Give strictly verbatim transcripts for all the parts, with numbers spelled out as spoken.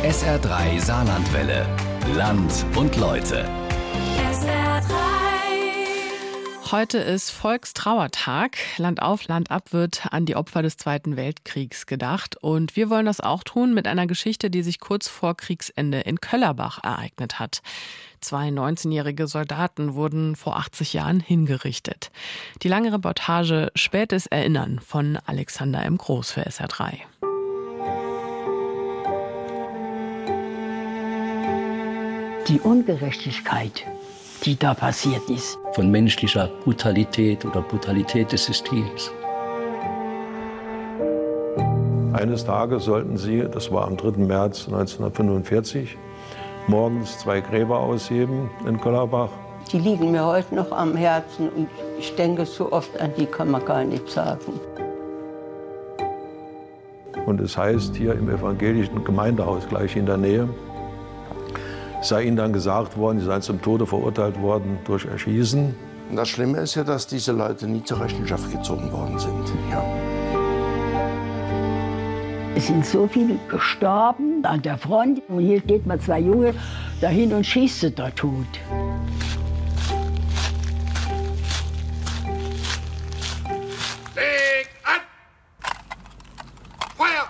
S R drei Saarlandwelle. Land und Leute. S R drei. Heute ist Volkstrauertag. Land auf, Land ab wird an die Opfer des Zweiten Weltkriegs gedacht. Und wir wollen das auch tun mit einer Geschichte, die sich kurz vor Kriegsende in Köllerbach ereignet hat. Zwei neunzehnjährige Soldaten wurden vor achtzig Jahren hingerichtet. Die lange Reportage Spätes Erinnern von Alexander M. Groß für S R drei. Die Ungerechtigkeit, die da passiert ist. Von menschlicher Brutalität oder Brutalität des Systems. Eines Tages sollten sie, das war am dritten März neunzehnhundertfünfundvierzig, morgens zwei Gräber ausheben in Köllerbach. Die liegen mir heute noch am Herzen und ich denke so oft an die, kann man gar nicht sagen. Und es heißt hier im evangelischen Gemeindehaus gleich in der Nähe, sei ihnen dann gesagt worden, sie seien zum Tode verurteilt worden durch Erschießen. Und das Schlimme ist ja, dass diese Leute nie zur Rechenschaft gezogen worden sind. Ja. Es sind so viele gestorben an der Front. Und hier steht mal zwei Junge dahin und schießt sie da tot. Leg an! Feuer!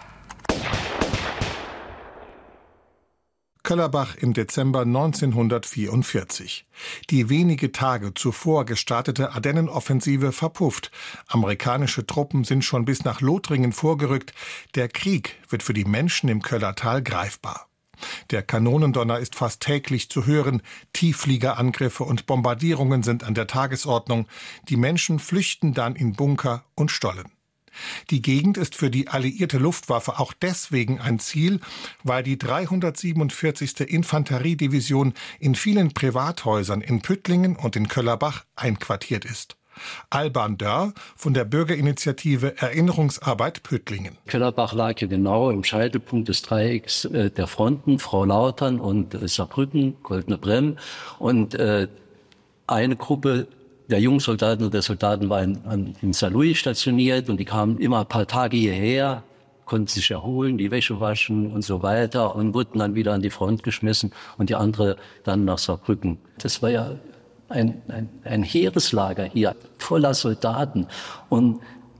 Köllerbach im Dezember neunzehnhundertvierundvierzig. Die wenige Tage zuvor gestartete Ardennenoffensive verpufft. Amerikanische Truppen sind schon bis nach Lothringen vorgerückt. Der Krieg wird für die Menschen im Köllertal greifbar. Der Kanonendonner ist fast täglich zu hören. Tieffliegerangriffe und Bombardierungen sind an der Tagesordnung. Die Menschen flüchten dann in Bunker und Stollen. Die Gegend ist für die alliierte Luftwaffe auch deswegen ein Ziel, weil die dreihundertsiebenundvierzigste Infanteriedivision in vielen Privathäusern in Püttlingen und in Köllerbach einquartiert ist. Alban Dörr von der Bürgerinitiative Erinnerungsarbeit Püttlingen. Köllerbach lag ja genau im Scheitelpunkt des Dreiecks äh, der Fronten, Frau Lautern und äh, Saarbrücken, Goldene Bremm. Und äh, eine Gruppe der Jungsoldaten und der Soldaten waren in, in Saarlouis stationiert und die kamen immer ein paar Tage hierher, konnten sich erholen, die Wäsche waschen und so weiter und wurden dann wieder an die Front geschmissen und die andere dann nach Saarbrücken. Das war ja ein, ein, ein Heereslager hier, voller Soldaten und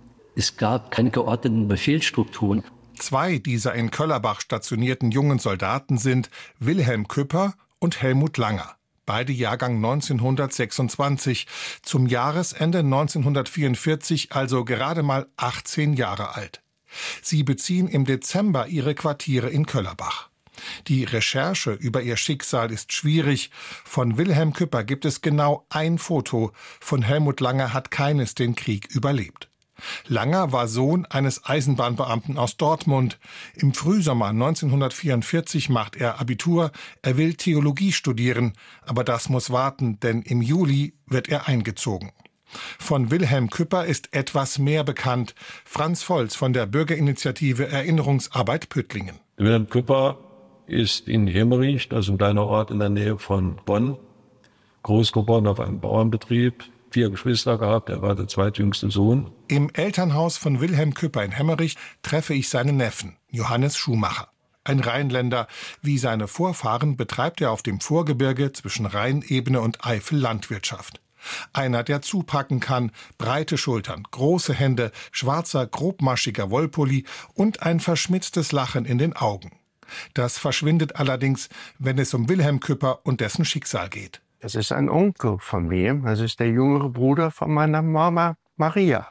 es gab keine geordneten Befehlsstrukturen. Zwei dieser in Köllerbach stationierten jungen Soldaten sind Wilhelm Küpper und Helmut Langer. Beide Jahrgang neunzehnhundertsechsundzwanzig, zum Jahresende neunzehnhundertvierundvierzig, also gerade mal achtzehn Jahre alt. Sie beziehen im Dezember ihre Quartiere in Köllerbach. Die Recherche über ihr Schicksal ist schwierig. Von Wilhelm Küpper gibt es genau ein Foto, von Helmut Langer hat keines den Krieg überlebt. Langer war Sohn eines Eisenbahnbeamten aus Dortmund. Im Frühsommer neunzehnhundertvierundvierzig macht er Abitur. Er will Theologie studieren, aber das muss warten, denn im Juli wird er eingezogen. Von Wilhelm Küpper ist etwas mehr bekannt. Franz Volz von der Bürgerinitiative Erinnerungsarbeit Püttlingen. Wilhelm Küpper ist in Hemmerich, das ist ein kleiner Ort in der Nähe von Bonn, groß geworden auf einem Bauernbetrieb. Vier Geschwister gehabt, er war der zweitjüngste Sohn. Im Elternhaus von Wilhelm Küpper in Hemmerich treffe ich seinen Neffen, Johannes Schumacher. Ein Rheinländer, wie seine Vorfahren betreibt er auf dem Vorgebirge zwischen Rheinebene und Eifel Landwirtschaft. Einer, der zupacken kann, breite Schultern, große Hände, schwarzer, grobmaschiger Wollpulli und ein verschmitztes Lachen in den Augen. Das verschwindet allerdings, wenn es um Wilhelm Küpper und dessen Schicksal geht. Das ist ein Onkel von mir, das ist der jüngere Bruder von meiner Mama Maria.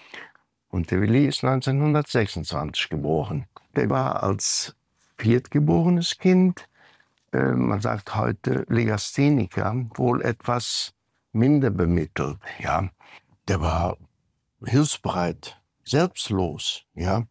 Und der Willi ist neunzehnhundertsechsundzwanzig geboren. Der war als viertgeborenes Kind, äh, man sagt heute Legastheniker, wohl etwas minder bemittelt. Ja. Der war hilfsbereit, selbstlos, ja,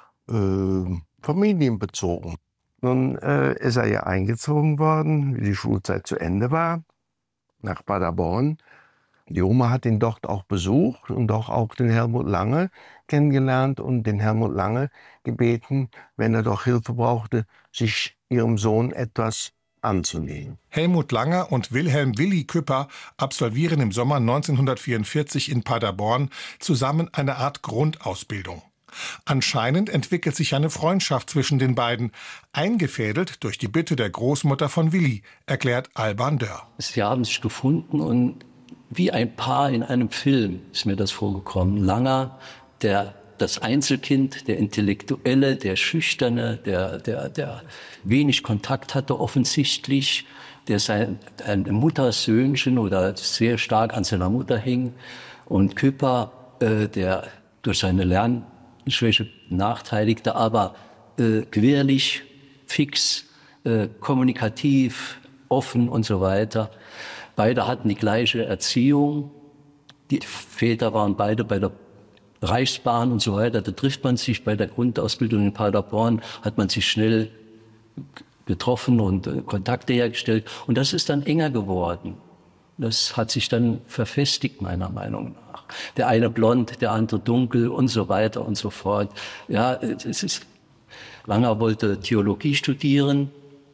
äh, familienbezogen. Nun äh, ist er ja eingezogen worden, wie die Schulzeit zu Ende war, nach Paderborn. Die Oma hat ihn dort auch besucht und auch, auch den Helmut Lange kennengelernt und den Helmut Lange gebeten, wenn er doch Hilfe brauchte, sich ihrem Sohn etwas anzunehmen. Helmut Langer und Wilhelm Willi Küpper absolvieren im Sommer neunzehnhundertvierundvierzig in Paderborn zusammen eine Art Grundausbildung. Anscheinend entwickelt sich eine Freundschaft zwischen den beiden, eingefädelt durch die Bitte der Großmutter von Willi, erklärt Alban Dörr. Sie haben sich gefunden und wie ein Paar in einem Film ist mir das vorgekommen. Langer, der das Einzelkind, der Intellektuelle, der Schüchterne, der, der, der wenig Kontakt hatte offensichtlich, der sein ein Muttersöhnchen oder sehr stark an seiner Mutter hing. Und Küpper, äh, der durch seine Lernschwäche benachteiligte, aber äh, quirlig, fix, äh, kommunikativ, offen und so weiter. Beide hatten die gleiche Erziehung. Die Väter waren beide bei der Reichsbahn und so weiter. Da trifft man sich bei der Grundausbildung in Paderborn, hat man sich schnell getroffen und äh, Kontakte hergestellt. Und das ist dann enger geworden. Das hat sich dann verfestigt, meiner Meinung nach. Der eine blond, der andere dunkel und so weiter und so fort. Ja, es ist, Langer wollte Theologie studieren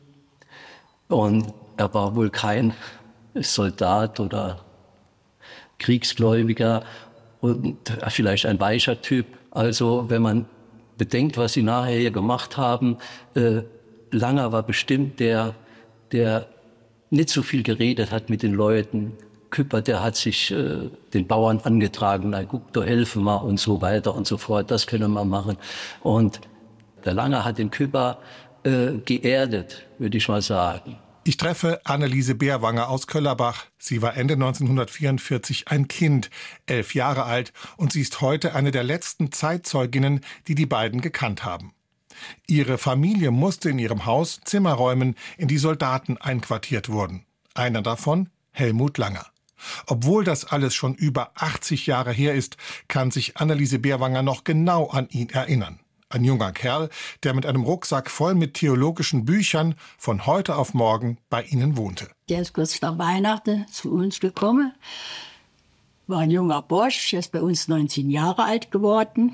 und er war wohl kein Soldat oder Kriegsgläubiger und vielleicht ein weicher Typ. Also wenn man bedenkt, was sie nachher hier gemacht haben, äh, Langer war bestimmt der, der nicht so viel geredet hat mit den Leuten. Küpper, der hat sich äh, den Bauern angetragen, na guck, du helfen mal und so weiter und so fort, das können wir machen. Und der Langer hat den Küpper äh, geerdet, würde ich mal sagen. Ich treffe Anneliese Bärwanger aus Köllerbach. Sie war Ende neunzehnhundertvierundvierzig ein Kind, elf Jahre alt, und sie ist heute eine der letzten Zeitzeuginnen, die die beiden gekannt haben. Ihre Familie musste in ihrem Haus Zimmer räumen, in die Soldaten einquartiert wurden. Einer davon Helmut Langer. Obwohl das alles schon über achtzig Jahre her ist, kann sich Anneliese Bärwanger noch genau an ihn erinnern. Ein junger Kerl, der mit einem Rucksack voll mit theologischen Büchern von heute auf morgen bei ihnen wohnte. Der ist kurz nach Weihnachten zu uns gekommen. War ein junger Bursch, der ist bei uns neunzehn Jahre alt geworden.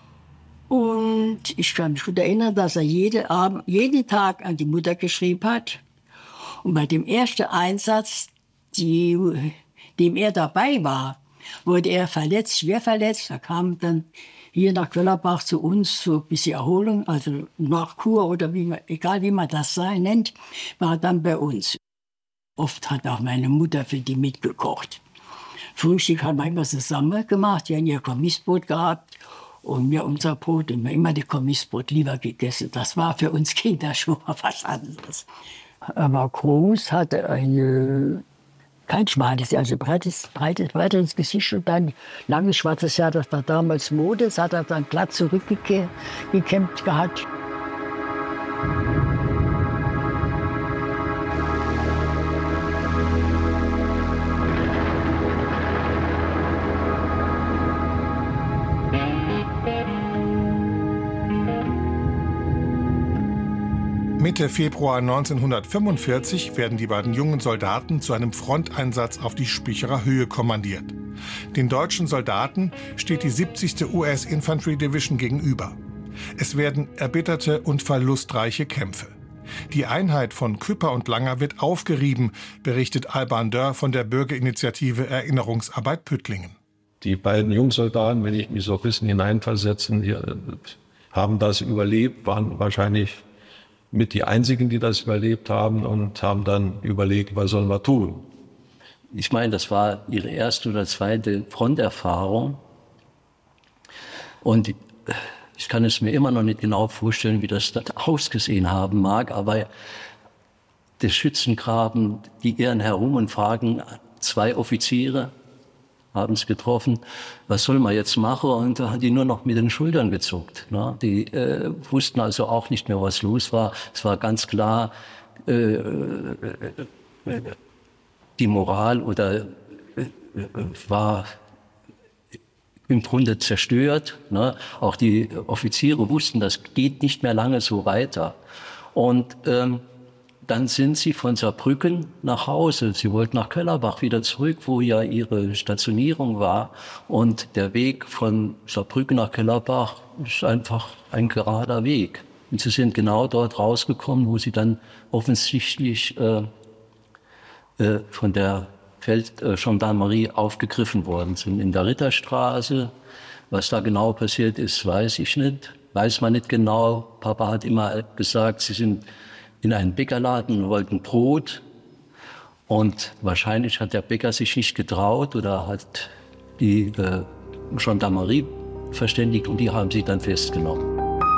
Und ich kann mich gut erinnern, dass er jeden Abend, jeden Tag an die Mutter geschrieben hat. Und bei dem ersten Einsatz, die, dem er dabei war, wurde er verletzt, schwer verletzt. Er kam dann hier nach Köllerbach zu uns, so ein bisschen Erholung, also Nachkur oder wie man, egal wie man das sei, nennt, war dann bei uns. Oft hat auch meine Mutter für die mitgekocht. Frühstück haben wir immer zusammen gemacht, wir haben ihr Kommissbrot gehabt. Und wir unser Brot, und wir immer die Kommissbrot lieber gegessen. Das war für uns Kinder schon mal was anderes. Er war groß, hatte eine, kein schmales, also breites, breites, breiteres Gesicht und dann langes schwarzes Haar. Das war damals Mode. Das hat er dann glatt zurückgekämmt gehabt. Mitte Februar neunzehnhundertfünfundvierzig werden die beiden jungen Soldaten zu einem Fronteinsatz auf die Spicherer Höhe kommandiert. Den deutschen Soldaten steht die siebzigste U S Infantry Division gegenüber. Es werden erbitterte und verlustreiche Kämpfe. Die Einheit von Küpper und Langer wird aufgerieben, berichtet Alban Dörr von der Bürgerinitiative Erinnerungsarbeit Püttlingen. Die beiden Jungsoldaten, wenn ich mich so ein bisschen hineinversetzen, die haben das überlebt, waren wahrscheinlich mit die einzigen, die das überlebt haben und haben dann überlegt, was sollen wir tun. Ich meine, das war ihre erste oder zweite Fronterfahrung. Und ich kann es mir immer noch nicht genau vorstellen, wie das dann ausgesehen haben mag. Aber der Schützengraben, die irren herum und fragen zwei Offiziere, haben es getroffen, was soll man jetzt machen? Und da haben die nur noch mit den Schultern gezuckt. Ne? Die äh, wussten also auch nicht mehr, was los war. Es war ganz klar, äh, äh, die Moral oder äh, war im Grunde zerstört. Ne? Auch die Offiziere wussten, das geht nicht mehr lange so weiter. Und ähm, dann sind sie von Saarbrücken nach Hause. Sie wollten nach Köllerbach wieder zurück, wo ja ihre Stationierung war. Und der Weg von Saarbrücken nach Köllerbach ist einfach ein gerader Weg. Und sie sind genau dort rausgekommen, wo sie dann offensichtlich äh, äh, von der Feldgendarmerie aufgegriffen worden sind. In der Ritterstraße, Was da genau passiert ist, weiß ich nicht. Weiß man nicht genau. Papa hat immer gesagt, sie sind in einen Bäckerladen und wollten Brot. Und wahrscheinlich hat der Bäcker sich nicht getraut oder hat die äh, Gendarmerie verständigt und die haben sie dann festgenommen.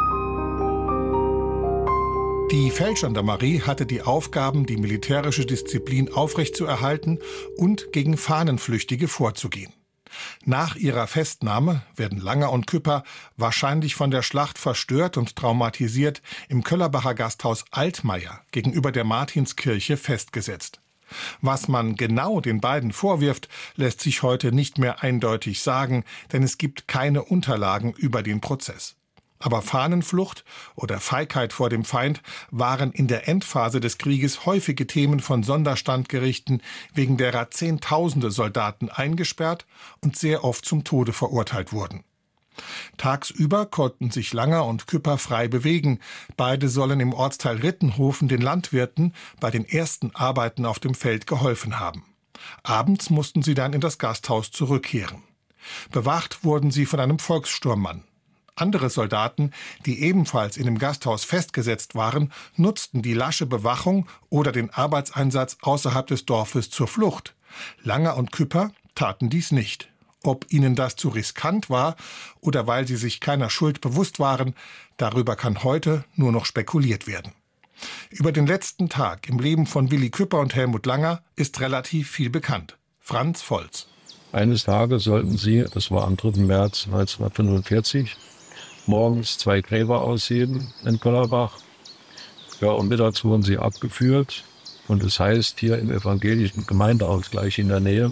Die Feldgendarmerie hatte die Aufgaben, die militärische Disziplin aufrechtzuerhalten und gegen Fahnenflüchtige vorzugehen. Nach ihrer Festnahme werden Langer und Küpper wahrscheinlich von der Schlacht verstört und traumatisiert im Köllerbacher Gasthaus Altmaier gegenüber der Martinskirche festgesetzt. Was man genau den beiden vorwirft, lässt sich heute nicht mehr eindeutig sagen, denn es gibt keine Unterlagen über den Prozess. Aber Fahnenflucht oder Feigheit vor dem Feind waren in der Endphase des Krieges häufige Themen von Sonderstandgerichten, wegen derer Zehntausende Soldaten eingesperrt und sehr oft zum Tode verurteilt wurden. Tagsüber konnten sich Langer und Küpper frei bewegen. Beide sollen im Ortsteil Rittenhofen den Landwirten bei den ersten Arbeiten auf dem Feld geholfen haben. Abends mussten sie dann in das Gasthaus zurückkehren. Bewacht wurden sie von einem Volkssturmmann. Andere Soldaten, die ebenfalls in dem Gasthaus festgesetzt waren, nutzten die lasche Bewachung oder den Arbeitseinsatz außerhalb des Dorfes zur Flucht. Langer und Küpper taten dies nicht. Ob ihnen das zu riskant war oder weil sie sich keiner Schuld bewusst waren, darüber kann heute nur noch spekuliert werden. Über den letzten Tag im Leben von Willi Küpper und Helmut Langer ist relativ viel bekannt. Franz Volz. Eines Tages sollten sie, das war am dritten März neunzehnhundertfünfundvierzig, morgens zwei Gräber ausheben in Köllerbach. Ja, und mittags wurden sie abgeführt. Und es heißt hier im evangelischen Gemeindehaus gleich in der Nähe,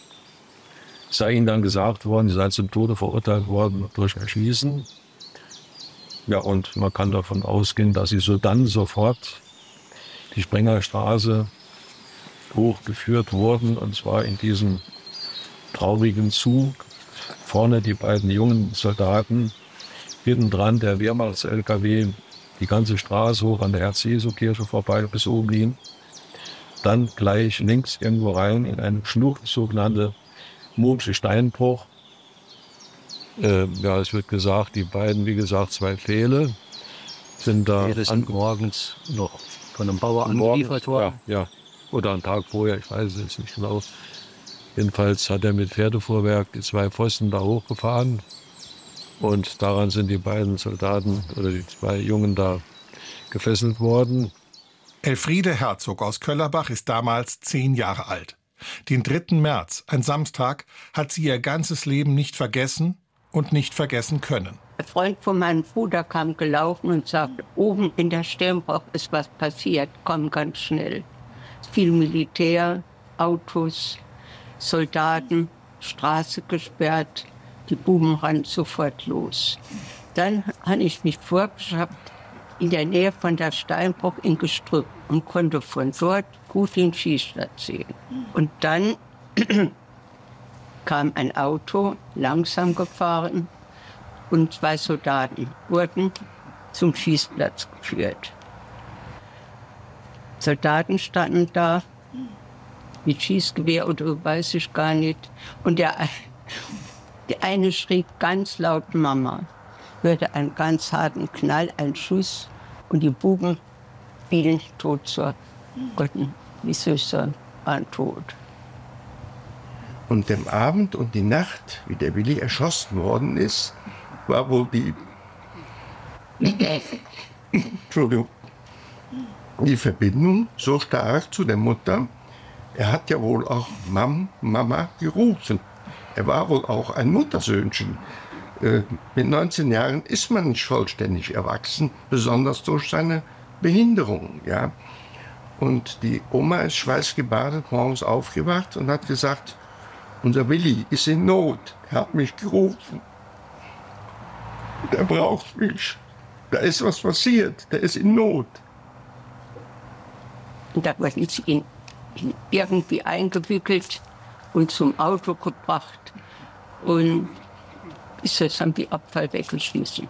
sei ihnen dann gesagt worden, sie seien zum Tode verurteilt worden durch Erschießen. Ja, und man kann davon ausgehen, dass sie so dann sofort die Sprengerstraße hochgeführt wurden. Und zwar in diesem traurigen Zug. Vorne die beiden jungen Soldaten, hinten dran der Wehrmachts-L K W, die ganze Straße hoch an der Herz-Jesu-Kirche vorbei bis oben hin. Dann gleich links irgendwo rein in eine Schlucht, sogenannte Murmsche Steinbruch. Äh, ja, es wird gesagt, die beiden, wie gesagt, zwei Pfähle sind da ja, an, morgens noch von einem Bauer angeliefert worden. Ja, ja, oder einen Tag vorher, ich weiß es nicht genau. Jedenfalls hat er mit Pferdefuhrwerk die zwei Pfosten da hochgefahren und daran sind die beiden Soldaten oder die zwei Jungen da gefesselt worden. Elfriede Herzog aus Köllerbach ist damals zehn Jahre alt. Den dritten März, ein Samstag, hat sie ihr ganzes Leben nicht vergessen und nicht vergessen können. Ein Freund von meinem Bruder kam gelaufen und sagte, oben in der Sternbruch ist was passiert, komm ganz schnell. Viel Militär, Autos, Soldaten, Straße gesperrt, die Buben rannten sofort los. Dann habe ich mich vorgeschafft in der Nähe von der Steinbruch in Gestrüpp und konnte von dort gut den Schießplatz sehen. Und dann kam ein Auto langsam gefahren und zwei Soldaten wurden zum Schießplatz geführt. Soldaten standen da mit Schießgewehr oder weiß ich gar nicht. Und der, der eine schrie ganz laut Mama. Hörte einen ganz harten Knall, einen Schuss und die Buben fielen tot zur Gott, die Süße waren tot. Und am Abend und die Nacht, wie der Willi erschossen worden ist, war wohl die Entschuldigung, die Verbindung so stark zu der Mutter. Er hat ja wohl auch Mam, Mama gerufen. Er war wohl auch ein Muttersöhnchen. Äh, mit neunzehn Jahren ist man nicht vollständig erwachsen, besonders durch seine Behinderung. Ja? Und die Oma ist schweißgebadet morgens aufgewacht und hat gesagt, unser Willi ist in Not, er hat mich gerufen. Der braucht mich. Da ist was passiert, der ist in Not. Und da wurden sie ihn irgendwie eingewickelt und zum Auto gebracht. Und bis jetzt haben die Abfall weggeschmissen.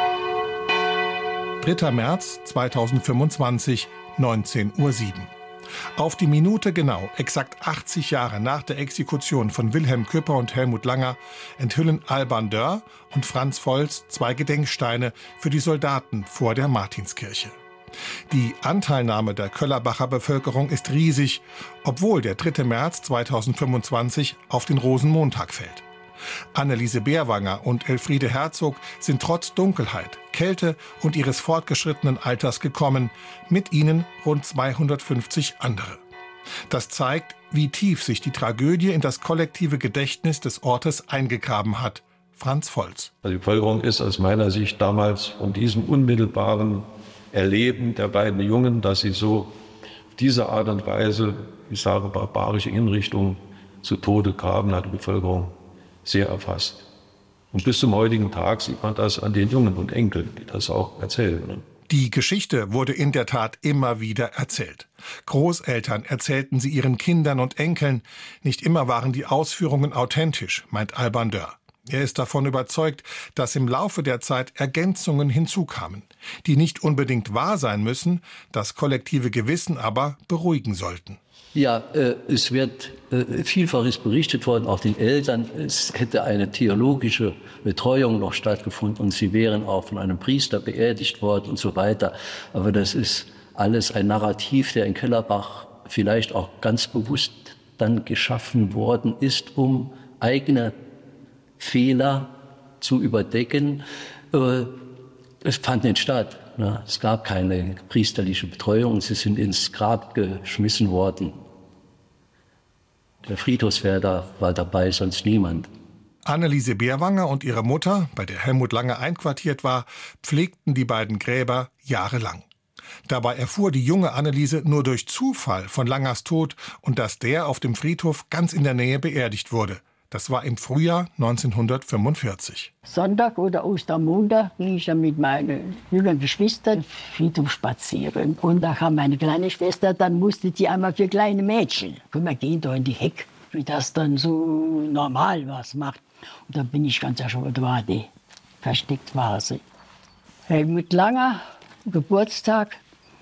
dritter März zweitausendfünfundzwanzig, neunzehn Uhr sieben. Auf die Minute genau, exakt achtzig Jahre nach der Exekution von Wilhelm Küpper und Helmut Langer, enthüllen Alban Dörr und Franz Volz zwei Gedenksteine für die Soldaten vor der Martinskirche. Die Anteilnahme der Köllerbacher Bevölkerung ist riesig, obwohl der dritte März zweitausendfünfundzwanzig auf den Rosenmontag fällt. Anneliese Bärwanger und Elfriede Herzog sind trotz Dunkelheit, Kälte und ihres fortgeschrittenen Alters gekommen, mit ihnen rund zweihundertfünfzig andere. Das zeigt, wie tief sich die Tragödie in das kollektive Gedächtnis des Ortes eingegraben hat. Franz Volz. Die Bevölkerung ist aus meiner Sicht damals von diesem unmittelbaren Erleben der beiden Jungen, dass sie so auf diese Art und Weise, ich sage, barbarische Hinrichtungen zu Tode kamen, hat die Bevölkerung sehr erfasst. Und bis zum heutigen Tag sieht man das an den Jungen und Enkeln, die das auch erzählen. Die Geschichte wurde in der Tat immer wieder erzählt. Großeltern erzählten sie ihren Kindern und Enkeln. Nicht immer waren die Ausführungen authentisch, meint Alban Dörr. Er ist davon überzeugt, dass im Laufe der Zeit Ergänzungen hinzukamen, die nicht unbedingt wahr sein müssen, das kollektive Gewissen aber beruhigen sollten. Ja, äh, es wird äh, vielfaches berichtet worden, auch den Eltern. Es hätte eine theologische Betreuung noch stattgefunden und sie wären auch von einem Priester beerdigt worden und so weiter. Aber das ist alles ein Narrativ, der in Kellerbach vielleicht auch ganz bewusst dann geschaffen worden ist, um eigene Fehler zu überdecken. Äh, es fand nicht statt. Ne? Es gab keine priesterliche Betreuung. Sie sind ins Grab geschmissen worden. Der Friedhofswärter war dabei, sonst niemand. Anneliese Bärwanger und ihre Mutter, bei der Helmut Langer einquartiert war, pflegten die beiden Gräber jahrelang. Dabei erfuhr die junge Anneliese nur durch Zufall von Langers Tod und dass der auf dem Friedhof ganz in der Nähe beerdigt wurde. Das war im Frühjahr neunzehnhundertfünfundvierzig. Sonntag oder Ostermontag ging ich dann mit meinen jüngeren Geschwistern Friedhof spazieren. Und da kam meine kleine Schwester, dann musste die einmal für kleine Mädchen. Guck mal, gehen da in die Heck, wie das dann so normal was macht. Und da bin ich ganz erschrocken, war die. Versteckt war sie. Helmut Langer, Geburtstag.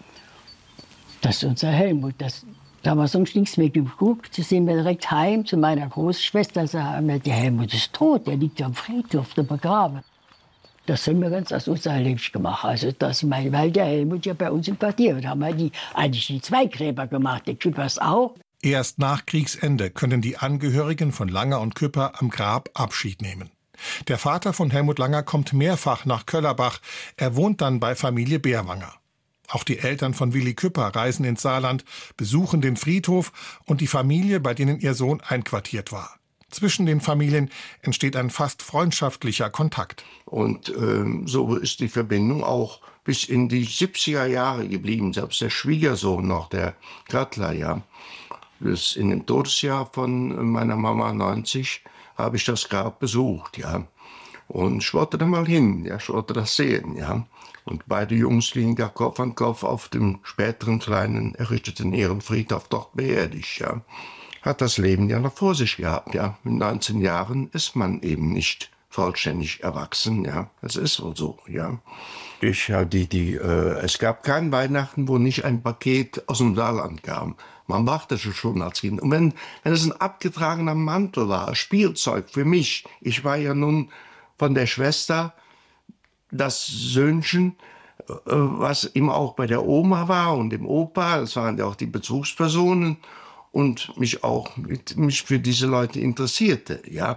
Das ist unser Helmut. Das Da haben wir sonst nichts mehr geguckt. Da sind wir direkt heim zu meiner Großschwester. Sagen wir, der Helmut ist tot, der liegt ja am Friedhof, der begraben. Das haben wir ganz als unerleblich gemacht. Also das, weil der Helmut ja bei uns im Quartier war. Da haben wir die, eigentlich die zwei Gräber gemacht, der Küppers auch. Erst nach Kriegsende können die Angehörigen von Langer und Küpper am Grab Abschied nehmen. Der Vater von Helmut Langer kommt mehrfach nach Köllerbach. Er wohnt dann bei Familie Bärwanger. Auch die Eltern von Willi Küpper reisen ins Saarland, besuchen den Friedhof und die Familie, bei denen ihr Sohn einquartiert war. Zwischen den Familien entsteht ein fast freundschaftlicher Kontakt. Und äh, so ist die Verbindung auch bis in die siebziger Jahre geblieben. Selbst der Schwiegersohn noch, der Grattler, ja. Das in dem Todesjahr von meiner Mama neunzig habe ich das Grab besucht, ja. Und ich wollte da mal hin, ja, ich wollte das sehen, ja. Und beide Jungs liegen da Kopf an Kopf auf dem späteren kleinen errichteten Ehrenfriedhof dort beerdigt, ja. Hat das Leben ja noch vor sich gehabt, ja. Mit neunzehn Jahren ist man eben nicht vollständig erwachsen, ja. Das ist wohl so, ja. Ich, ja, die, die, äh, es gab kein Weihnachten, wo nicht ein Paket aus dem Saarland kam. Man wartete schon als Kind. Und wenn, wenn es ein abgetragener Mantel war, Spielzeug für mich, ich war ja nun von der Schwester das Söhnchen, was immer auch bei der Oma war und dem Opa, das waren ja auch die Bezugspersonen und mich auch mit, mich für diese Leute interessierte, ja.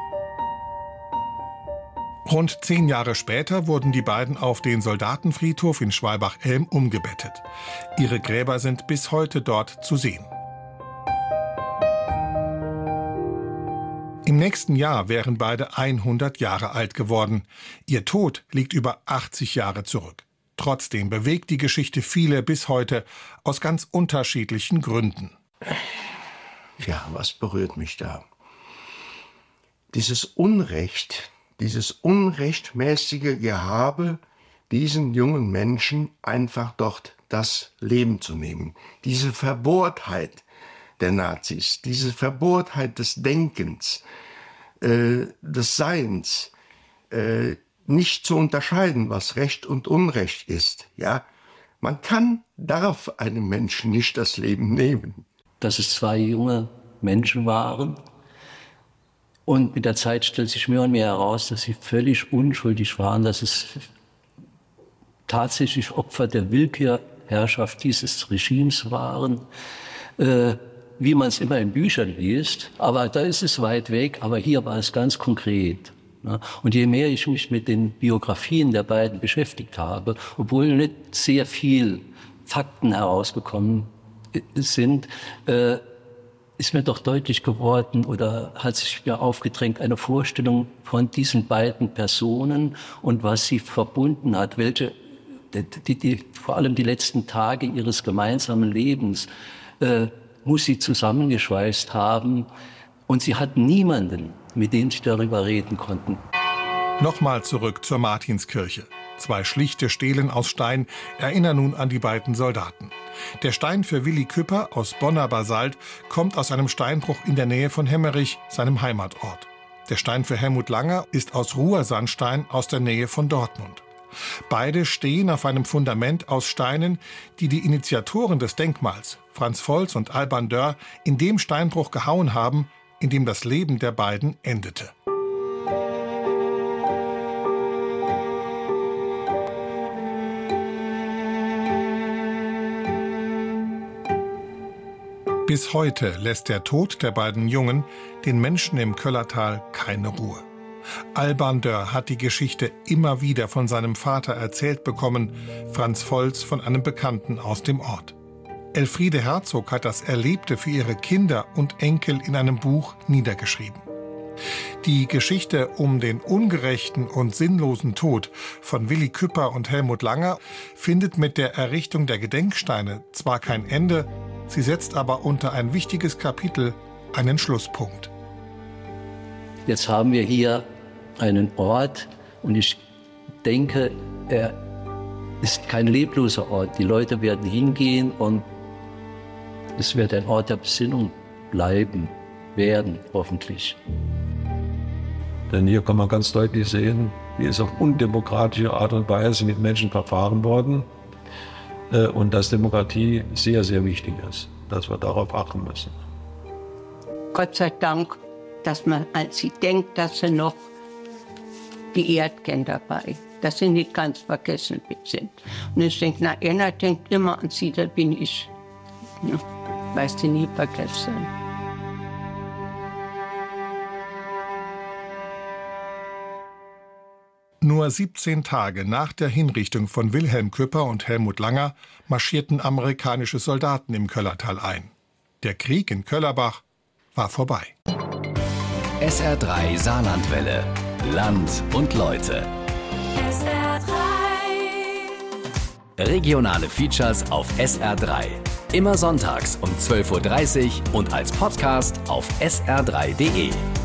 Rund zehn Jahre später wurden die beiden auf den Soldatenfriedhof in Schwalbach-Elm umgebettet. Ihre Gräber sind bis heute dort zu sehen. Im nächsten Jahr wären beide hundert Jahre alt geworden. Ihr Tod liegt über achtzig Jahre zurück. Trotzdem bewegt die Geschichte viele bis heute aus ganz unterschiedlichen Gründen. Ja, was berührt mich da? Dieses Unrecht, dieses unrechtmäßige Gehabe, diesen jungen Menschen einfach dort das Leben zu nehmen. Diese Verbohrtheit der Nazis, diese Verbohrtheit des Denkens, äh, des Seins, äh, nicht zu unterscheiden, was Recht und Unrecht ist, ja, Man kann, darf einem Menschen nicht das Leben nehmen. Dass es zwei junge Menschen waren. Und mit der Zeit stellt sich mehr und mehr heraus, dass sie völlig unschuldig waren, dass es tatsächlich Opfer der Willkürherrschaft dieses Regimes waren, äh, wie man es immer in Büchern liest. Aber da ist es weit weg, aber hier war es ganz konkret. Ne? Und je mehr ich mich mit den Biografien der beiden beschäftigt habe, obwohl nicht sehr viel Fakten herausgekommen sind, äh, ist mir doch deutlich geworden oder hat sich mir aufgedrängt eine Vorstellung von diesen beiden Personen und was sie verbunden hat, welche, die, die, vor allem die letzten Tage ihres gemeinsamen Lebens äh, muss sie zusammengeschweißt haben. Und sie hatten niemanden, mit dem sie darüber reden konnten. Nochmal zurück zur Martinskirche. Zwei schlichte Stelen aus Stein erinnern nun an die beiden Soldaten. Der Stein für Willi Küpper aus Bonner Basalt kommt aus einem Steinbruch in der Nähe von Hemmerich, seinem Heimatort. Der Stein für Helmut Langer ist aus Ruhrsandstein aus der Nähe von Dortmund. Beide stehen auf einem Fundament aus Steinen, die die Initiatoren des Denkmals, Franz Volz und Alban Dörr, in dem Steinbruch gehauen haben, in dem das Leben der beiden endete. Bis heute lässt der Tod der beiden Jungen den Menschen im Köllertal keine Ruhe. Alban Dörr hat die Geschichte immer wieder von seinem Vater erzählt bekommen, Franz Volz von einem Bekannten aus dem Ort. Elfriede Herzog hat das Erlebte für ihre Kinder und Enkel in einem Buch niedergeschrieben. Die Geschichte um den ungerechten und sinnlosen Tod von Willi Küpper und Helmut Langer findet mit der Errichtung der Gedenksteine zwar kein Ende, sie setzt aber unter ein wichtiges Kapitel einen Schlusspunkt. Jetzt haben wir hier einen Ort und ich denke, er ist kein lebloser Ort. Die Leute werden hingehen und es wird ein Ort der Besinnung bleiben, werden, hoffentlich. Denn hier kann man ganz deutlich sehen, wie es auf undemokratische Art und Weise mit Menschen verfahren worden und dass Demokratie sehr, sehr wichtig ist, dass wir darauf achten müssen. Gott sei Dank, dass man an sie denkt, dass sie noch geehrt werden dabei, dass sie nicht ganz vergessen sind. Und ich denke, na, einer denkt immer an sie, da bin ich. Ja, weil sie nie vergessen. Nur siebzehn Tage nach der Hinrichtung von Wilhelm Küpper und Helmut Langer marschierten amerikanische Soldaten im Köllertal ein. Der Krieg in Köllerbach war vorbei. S R drei Saarlandwelle. Land und Leute. S R drei. Regionale Features auf S R drei. Immer sonntags um zwölf Uhr dreißig und als Podcast auf S R drei punkt de.